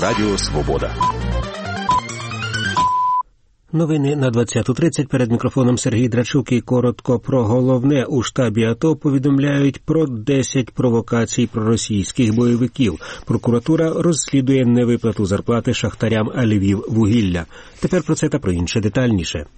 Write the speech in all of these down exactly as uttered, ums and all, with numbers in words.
Радіо Свобода. Новини на двадцяту тридцять. Перед мікрофоном Сергій Драчук і коротко про головне. У штабі АТО повідомляють про десять провокацій проросійських бойовиків. Прокуратура розслідує невиплату зарплати шахтарям Львіввугілля. Тепер про це та про інше детальніше.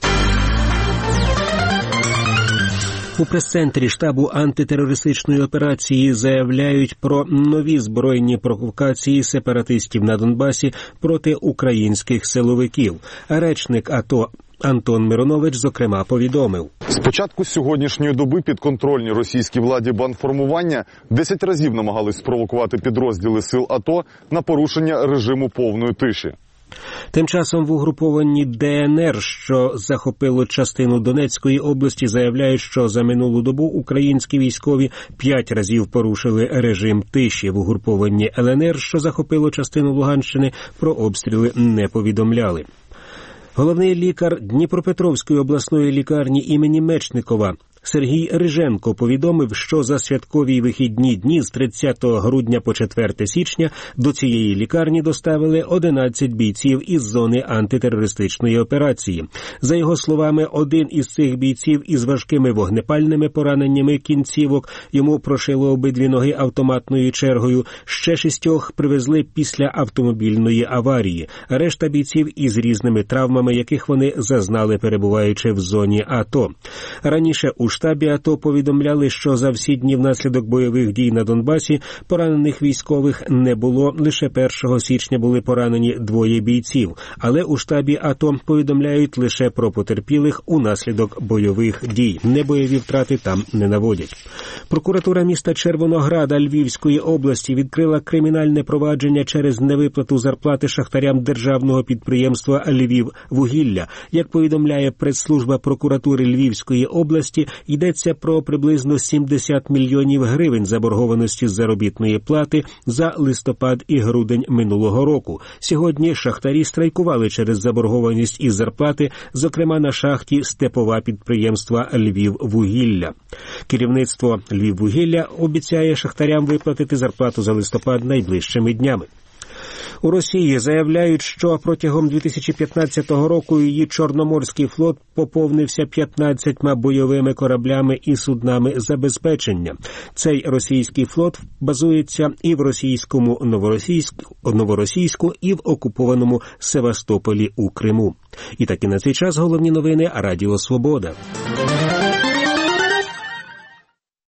У прес-центрі штабу антитерористичної операції заявляють про нові збройні провокації сепаратистів на Донбасі проти українських силовиків. Речник АТО Антон Миронович, зокрема, повідомив. З початку сьогоднішньої доби підконтрольні російській владі бандформування десять разів намагались спровокувати підрозділи сил АТО на порушення режиму повної тиші. Тим часом в угрупованні ДНР, що захопило частину Донецької області, заявляють, що за минулу добу українські військові п'ять разів порушили режим тиші. В угрупованні ЛНР, що захопило частину Луганщини, про обстріли не повідомляли. Головний лікар Дніпропетровської обласної лікарні імені Мечникова Сергій Риженко повідомив, що за святкові вихідні дні з тридцятого грудня по четверте січня до цієї лікарні доставили одинадцять бійців із зони антитерористичної операції. За його словами, один із цих бійців із важкими вогнепальними пораненнями кінцівок, йому прошило обидві ноги автоматною чергою, ще шістьох привезли після автомобільної аварії. Решта бійців із різними травмами, яких вони зазнали, перебуваючи в зоні АТО. Раніше у У штабі АТО повідомляли, що за всі дні внаслідок бойових дій на Донбасі поранених військових не було. Лише першого січня були поранені двоє бійців. Але у штабі АТО повідомляють лише про потерпілих унаслідок бойових дій. Небойові втрати там не наводять. Прокуратура міста Червонограда Львівської області відкрила кримінальне провадження через невиплату зарплати шахтарям державного підприємства «Львіввугілля». Як повідомляє прес-служба прокуратури Львівської області, йдеться про приблизно сімдесят мільйонів гривень заборгованості з заробітної плати за листопад і грудень минулого року. Сьогодні шахтарі страйкували через заборгованість із зарплати, зокрема на шахті «Степова» підприємства «Львіввугілля». Керівництво «Львіввугілля» обіцяє шахтарям виплатити зарплату за листопад найближчими днями. У Росії заявляють, що протягом дві тисячі п'ятнадцятого року її Чорноморський флот поповнився п'ятнадцятьма бойовими кораблями і суднами забезпечення. Цей російський флот базується і в російському Новоросійську, Новоросійську, і в окупованому Севастополі у Криму. І таки на цей час головні новини Радіо Свобода.